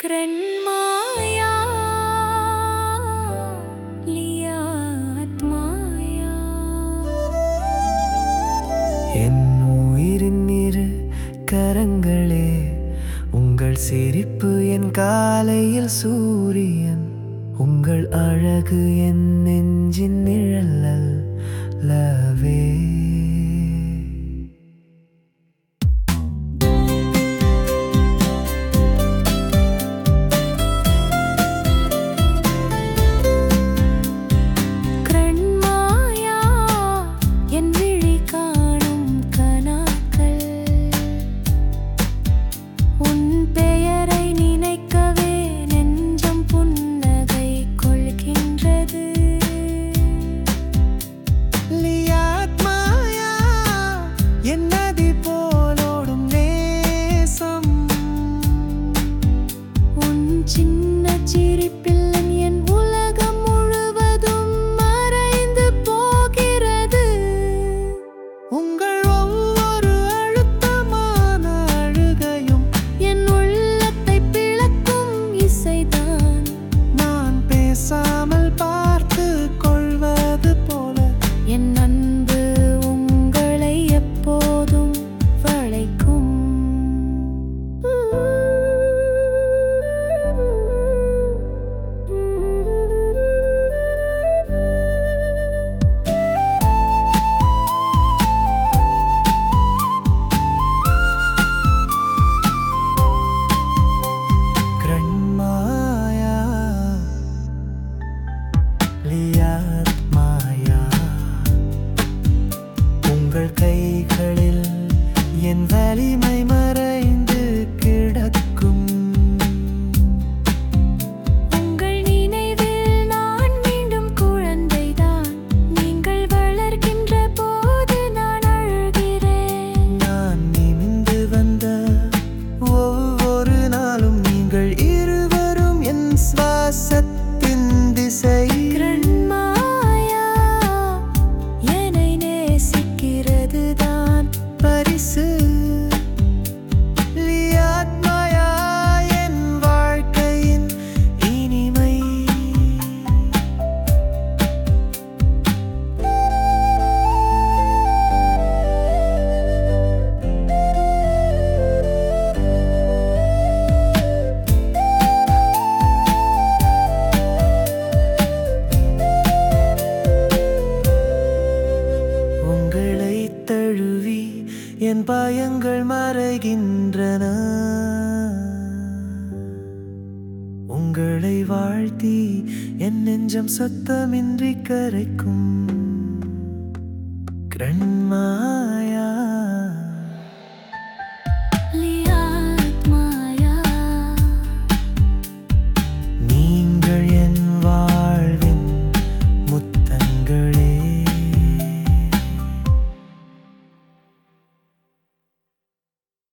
Krenmaya lihat maya என் உயிரின் இரு கரங்களே உங்கள் சிரிப்பு என் காலையில் சூரியன் உங்கள் அழகு என் நெஞ்சின் நிழலல்லவே சின்ன சிரிப்பில் என் உலகம் முழுவதும் மறைந்து போகிறது. உங்கள் ஒவ்வொரு அழுத்தமான அழுகையும் என் உள்ளத்தை பிளக்கும் இசைதான். நான் பேசாமல் பார்த்து கொள்வது போல என் அன்பு உங்களை எப்போதும் வளைக்கும். lihat maya உங்கள் கைகளில் என் வலிமை மறைந்து கிடக்கும். உங்கள் நினைவில் நான் மீண்டும் குழந்தைதான். நீங்கள் வளர்கின்ற போது நான் அழுகிறேன். நான் நிமிர்ந்து வந்த ஒவ்வொரு நாளும் நீங்கள் இருவரும் என் சுவாசத்தின் திசை. Krenmaya என்னை நேசிக்கிறது தான் பரிசு. lihat maya என் வாழ்க்கையின் இனிமை. உங்களை தழுவி என் பயங்கள் மறைகின்றன. உங்களை வாழ்த்தி என் நெஞ்சம் சத்தமின்றி கரைக்கும். Krenmaya